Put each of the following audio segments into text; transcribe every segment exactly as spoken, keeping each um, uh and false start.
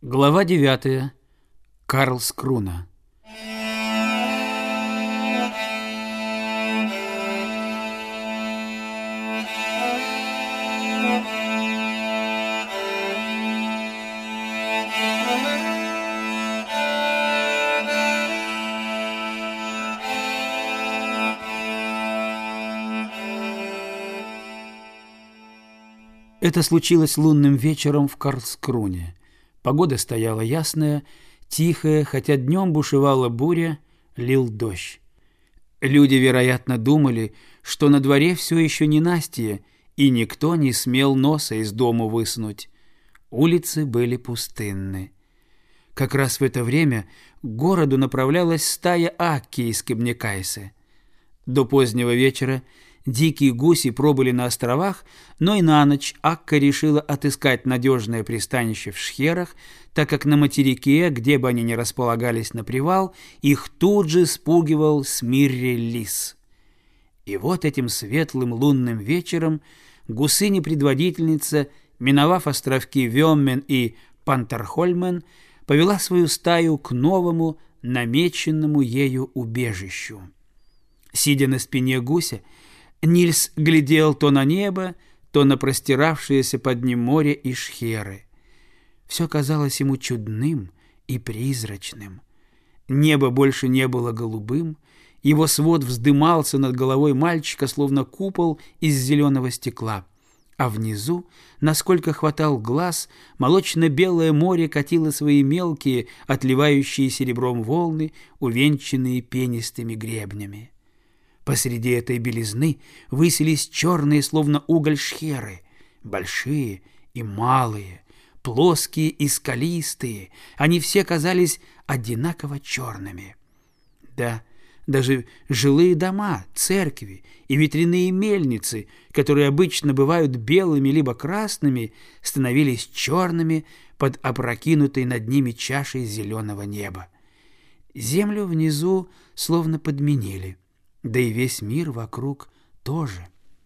Глава девятая. Карлскруна. Это случилось лунным вечером в Карлскруне. Погода стояла ясная, тихая, хотя днем бушевала буря, лил дождь. Люди, вероятно, думали, что на дворе все еще ненастье, и никто не смел носа из дому высунуть. Улицы были пустынны. Как раз в это время к городу направлялась стая акки из Кебнекайсы. До позднего вечера дикие гуси пробыли на островах, но и на ночь Акка решила отыскать надежное пристанище в Шхерах, так как на материке, где бы они ни располагались на привал, их тут же спугивал Смирри-лис. И вот этим светлым лунным вечером гусыня-предводительница, миновав островки Вёммен и Пантархольмен, повела свою стаю к новому, намеченному ею убежищу. Сидя на спине гуся, Нильс глядел то на небо, то на простиравшееся под ним море и шхеры. Все казалось ему чудным и призрачным. Небо больше не было голубым, его свод вздымался над головой мальчика, словно купол из зеленого стекла, а внизу, насколько хватал глаз, молочно-белое море катило свои мелкие, отливающие серебром волны, увенчанные пенистыми гребнями. Посреди этой белизны высились черные, словно уголь, шхеры, большие и малые, плоские и скалистые. Они все казались одинаково черными. Да, даже жилые дома, церкви и ветряные мельницы, которые обычно бывают белыми либо красными, становились черными под опрокинутой над ними чашей зеленого неба. Землю внизу словно подменили. Да и весь мир вокруг тоже.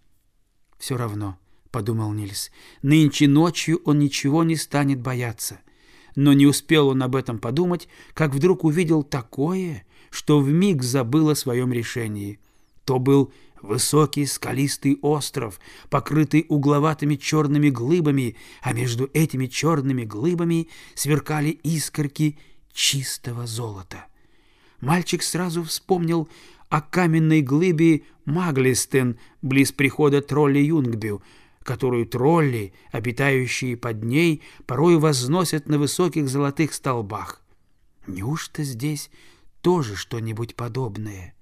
«Все равно», — подумал Нильс, — «нынче ночью он ничего не станет бояться». Но не успел он об этом подумать, как вдруг увидел такое, что вмиг забыл о своем решении. То был высокий скалистый остров, покрытый угловатыми черными глыбами, а между этими черными глыбами сверкали искорки чистого золота. Мальчик сразу вспомнил о каменной глыбе Маглистен близ прихода тролля Юнгбю, которую тролли, обитающие под ней, порой возносят на высоких золотых столбах. Неужто здесь тоже что-нибудь подобное?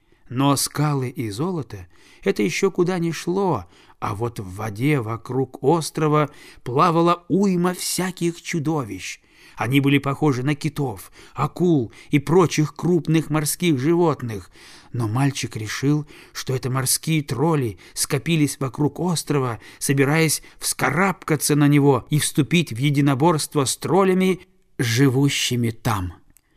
Но скалы и золото — это еще куда ни шло, а вот в воде вокруг острова плавала уйма всяких чудовищ. Они были похожи на китов, акул и прочих крупных морских животных. Но мальчик решил, что это морские тролли скопились вокруг острова, собираясь вскарабкаться на него и вступить в единоборство с троллями, живущими там.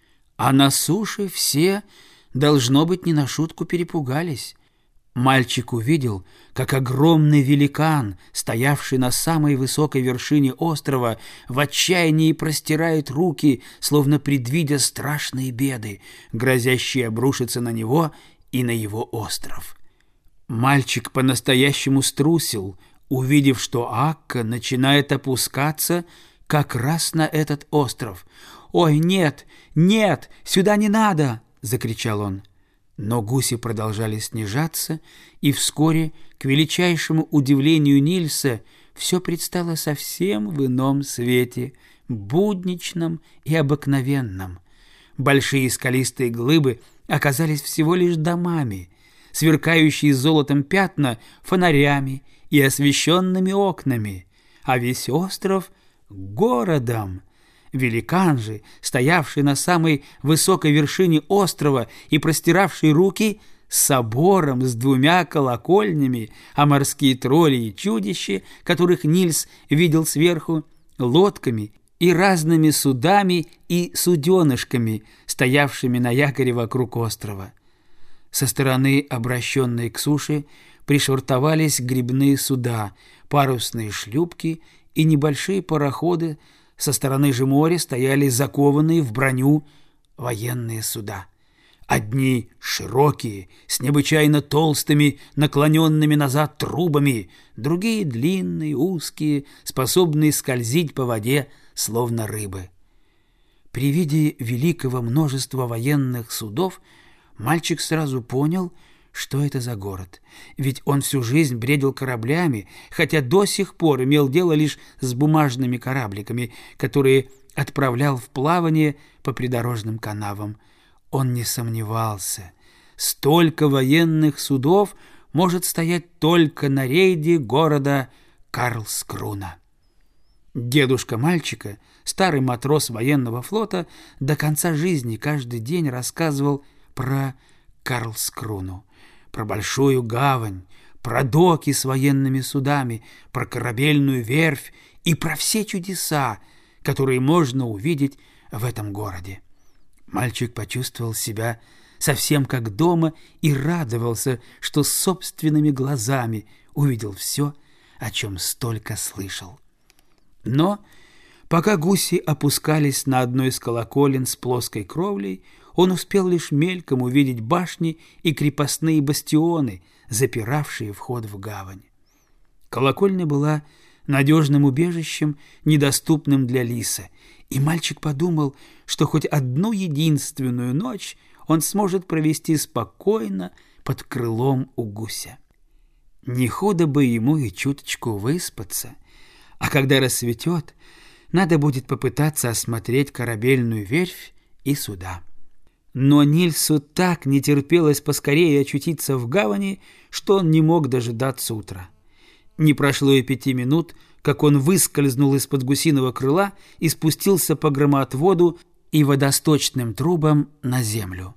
А на суше все, должно быть, не на шутку перепугались. Мальчик увидел, как огромный великан, стоявший на самой высокой вершине острова, в отчаянии простирает руки, словно предвидя страшные беды, грозящие обрушиться на него и на его остров. Мальчик по-настоящему струсил, увидев, что Акка начинает опускаться как раз на этот остров. «Ой, нет, нет, сюда не надо!» — закричал он. Но гуси продолжали снижаться, и вскоре, к величайшему удивлению Нильса, все предстало совсем в ином свете, будничном и обыкновенном. Большие скалистые глыбы оказались всего лишь домами, сверкающие золотом пятна — фонарями и освещенными окнами, а весь остров — городом. Великан же, стоявший на самой высокой вершине острова и простиравший руки, собором с двумя колокольнями, а морские тролли и чудища, которых Нильс видел сверху, лодками и разными судами и суденышками, стоявшими на якоре вокруг острова. Со стороны, обращенной к суше, пришвартовались гребные суда, парусные шлюпки и небольшие пароходы Со стороны же моря стояли закованные в броню военные суда. Одни широкие, с необычайно толстыми, наклоненными назад трубами, другие длинные, узкие, способные скользить по воде, словно рыбы. При виде великого множества военных судов мальчик сразу понял, что это за город. Ведь он всю жизнь бредил кораблями, хотя до сих пор имел дело лишь с бумажными корабликами, которые отправлял в плавание по придорожным канавам. Он не сомневался. Столько военных судов может стоять только на рейде города Карлскруна. Дедушка мальчика, старый матрос военного флота, до конца жизни каждый день рассказывал про Карлскруну, про большую гавань, про доки с военными судами, про корабельную верфь и про все чудеса, которые можно увидеть в этом городе. Мальчик почувствовал себя совсем как дома и радовался, что собственными глазами увидел все, о чем столько слышал. Но пока гуси опускались на одну из колоколен с плоской кровлей, он успел лишь мельком увидеть башни и крепостные бастионы, запиравшие вход в гавань. Колокольня была надежным убежищем, недоступным для лиса, и мальчик подумал, что хоть одну единственную ночь он сможет провести спокойно под крылом у гуся. Не худо бы ему и чуточку выспаться, а когда рассветет, надо будет попытаться осмотреть корабельную верфь и суда. Но Нильсу так не терпелось поскорее очутиться в гавани, что он не мог дожидаться утра. Не прошло и пяти минут, как он выскользнул из-под гусиного крыла и спустился по громоотводу и водосточным трубам на землю.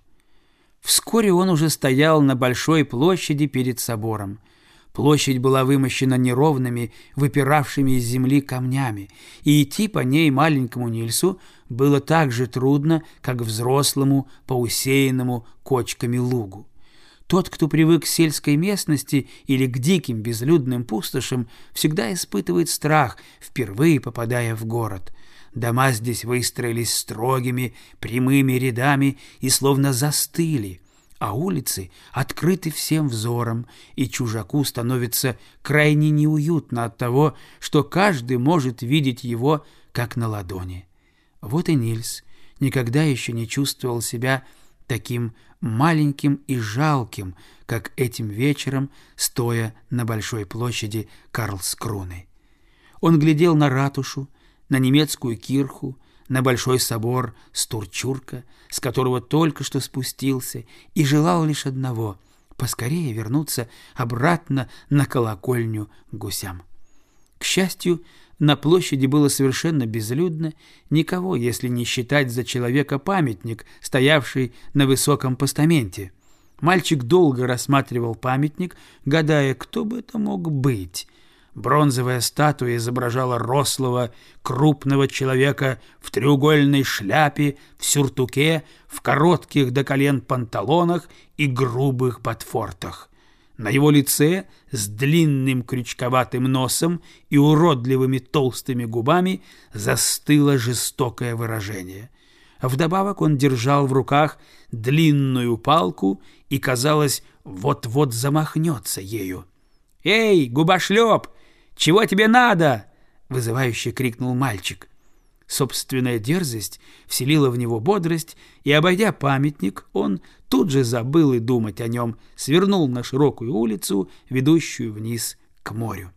Вскоре он уже стоял на большой площади перед собором. Площадь была вымощена неровными, выпиравшими из земли камнями, и идти по ней маленькому Нильсу было так же трудно, как взрослому по усеянному кочками лугу. Тот, кто привык к сельской местности или к диким безлюдным пустошам, всегда испытывает страх, впервые попадая в город. Дома здесь выстроились строгими, прямыми рядами и словно застыли, а улицы открыты всем взором, и чужаку становится крайне неуютно от того, что каждый может видеть его как на ладони. Вот и Нильс никогда еще не чувствовал себя таким маленьким и жалким, как этим вечером, стоя на большой площади Карлскруны. Он глядел на ратушу, на немецкую кирху, на большой собор Стурчурка, с которого только что спустился, и желал лишь одного — поскорее вернуться обратно на колокольню гусям. К счастью, на площади было совершенно безлюдно, никого, если не считать за человека памятник, стоявший на высоком постаменте. Мальчик долго рассматривал памятник, гадая, кто бы это мог быть. Бронзовая статуя изображала рослого, крупного человека в треугольной шляпе, в сюртуке, в коротких до колен панталонах и грубых ботфортах. На его лице с длинным крючковатым носом и уродливыми толстыми губами застыло жестокое выражение. Вдобавок он держал в руках длинную палку и, казалось, вот-вот замахнется ею. «Эй, губошлеп! Чего тебе надо?» — вызывающе крикнул мальчик. Собственная дерзость вселила в него бодрость, и, обойдя памятник, он тут же забыл и думать о нем, свернул на широкую улицу, ведущую вниз к морю.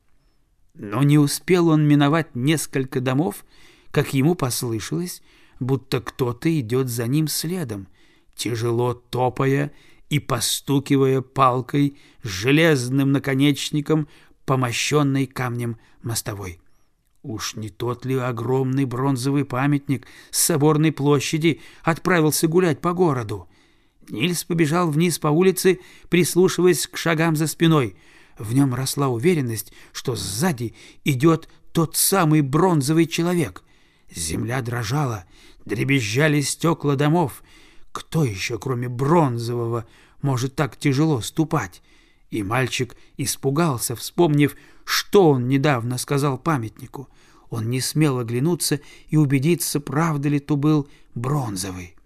Но не успел он миновать несколько домов, как ему послышалось, будто кто-то идет за ним следом, тяжело топая и постукивая палкой с железным наконечником по мощенной камнем мостовой. Уж не тот ли огромный бронзовый памятник с соборной площади отправился гулять по городу? Нильс побежал вниз по улице, прислушиваясь к шагам за спиной. В нем росла уверенность, что сзади идет тот самый бронзовый человек. Земля дрожала, дребезжали стекла домов. Кто еще, кроме бронзового, может так тяжело ступать? И мальчик испугался, вспомнив, что он недавно сказал памятнику. Он не смел оглянуться и убедиться, правда ли то был бронзовый.